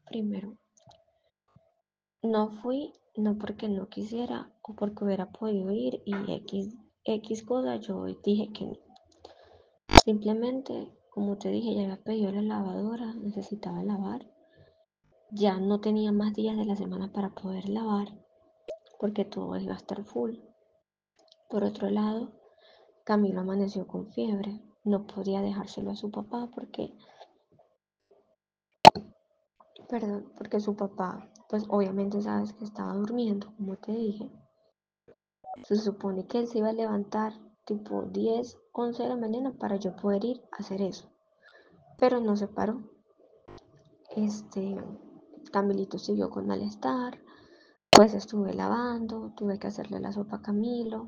Primero, no fui, no porque no quisiera o porque hubiera podido ir y X cosa, yo dije que no. Simplemente, como te dije, ya había pedido la lavadora, necesitaba lavar. Ya no tenía más días de la semana para poder lavar porque todo iba a estar full. Por otro lado, Camilo amaneció con fiebre. No podía dejárselo a su papá porque su papá, pues obviamente sabes que estaba durmiendo, como te dije. Se supone que él se iba a levantar tipo 10, 11 de la mañana para yo poder ir a hacer eso. Pero no se paró. Este, Camilito siguió con malestar. Pues estuve lavando, tuve que hacerle la sopa a Camilo.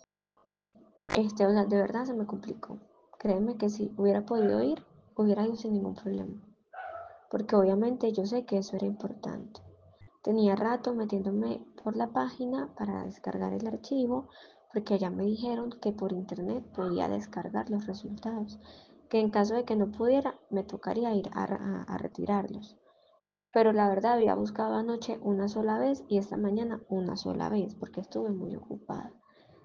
O sea, de verdad se me complicó. Créeme que si hubiera podido ir, hubiera ido sin ningún problema. Porque obviamente yo sé que eso era importante. Tenía rato metiéndome por la página para descargar el archivo, porque ya me dijeron que por internet podía descargar los resultados, que en caso de que no pudiera, me tocaría ir a retirarlos. Pero la verdad había buscado anoche una sola vez y esta mañana una sola vez, porque estuve muy ocupada.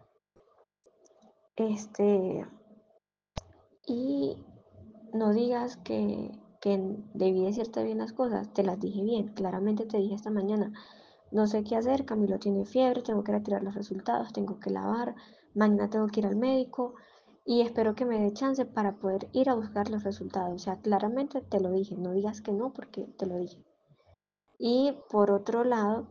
Y no digas que debí decirte bien las cosas, te las dije bien, claramente te dije esta mañana, no sé qué hacer, Camilo tiene fiebre, tengo que retirar los resultados, tengo que lavar, mañana tengo que ir al médico y espero que me dé chance para poder ir a buscar los resultados. O sea, claramente te lo dije, no digas que no porque te lo dije. Y por otro lado,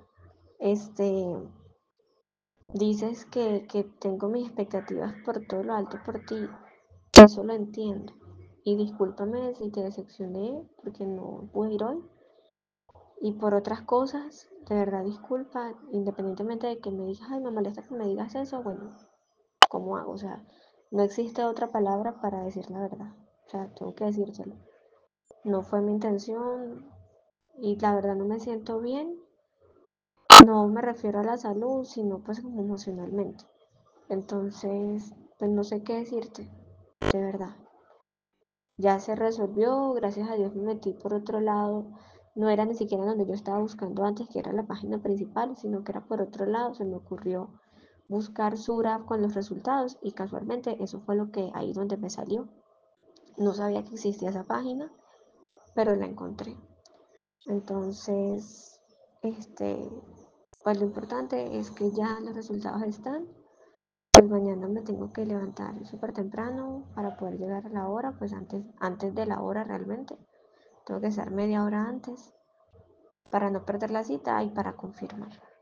dices que tengo mis expectativas por todo lo alto por ti. Eso lo entiendo. Y discúlpame si te decepcioné porque no pude ir hoy. Y por otras cosas, de verdad disculpa, independientemente de que me digas, ay, me molesta que me digas eso, bueno, ¿cómo hago? O sea, no existe otra palabra para decir la verdad. O sea, tengo que decírselo. No fue mi intención y la verdad no me siento bien. No me refiero a la salud, sino pues como emocionalmente. Entonces, pues no sé qué decirte, de verdad. Ya se resolvió, gracias a Dios me metí por otro lado. No era ni siquiera donde yo estaba buscando antes, que era la página principal, sino que era por otro lado. Se me ocurrió buscar Sura con los resultados y casualmente eso fue lo que ahí donde me salió. No sabía que existía esa página, pero la encontré. Entonces, pues lo importante es que ya los resultados están. Pues mañana me tengo que levantar súper temprano para poder llegar a la hora, pues antes de la hora realmente. Tengo que estar media hora antes para no perder la cita y para confirmar.